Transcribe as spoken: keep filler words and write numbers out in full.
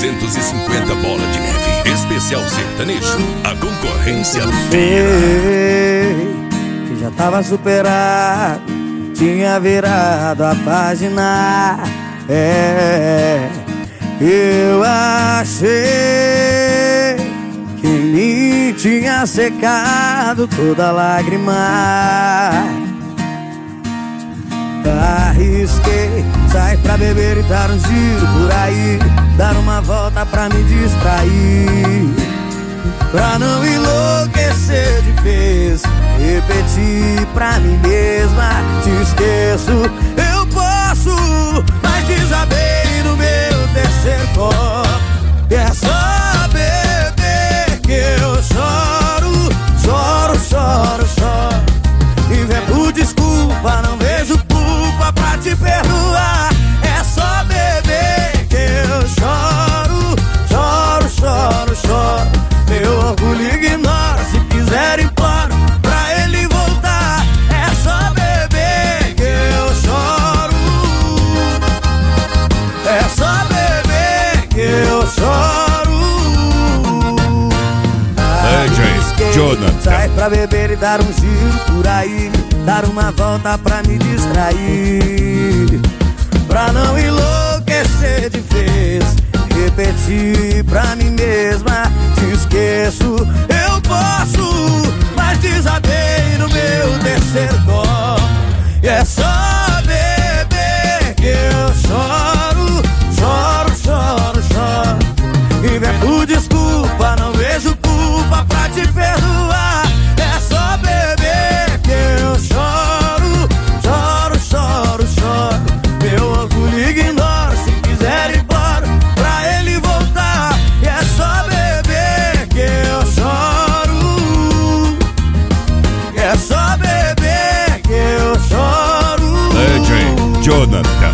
duzentos e cinquenta bola de neve. Especial sertanejo, a concorrência Sei que já tava superado, tinha virado a página. É, eu achei que em mim tinha secado toda lágrima. Arrisquei sair pra beber e dar um giro por aí, dar uma volta pra me distrair, pra não enlouquecer de vez. Repeti pra mim mesma: te esqueço, eu posso. Mas desabei no meu terceiro copo, e é só beber que eu choro, choro, choro, choro. Invento desculpa, não vejo culpa pra te perdoar. É só beber que eu choro, choro, choro, choro. Meu orgulho ignora, se quiser imploro pra ele voltar. É só beber que eu choro, é só beber que eu choro. D J Jonathan. Sai pra beber e dar um giro por aí, dar uma volta pra me distrair, pra não enlouquecer de vez. Repeti pra mim mesma: te esqueço, eu posso. Mas desabei no meu terceiro copo, e é só beber que eu choro, choro, choro, choro. Invento desculpa, não vejo culpa pra te perdoar. É só beber que eu choro, choro, choro, choro. Meu orgulho ignora, se quiser imploro pra ele voltar. E é só beber que eu choro, é só beber que eu choro. D J Jonathan.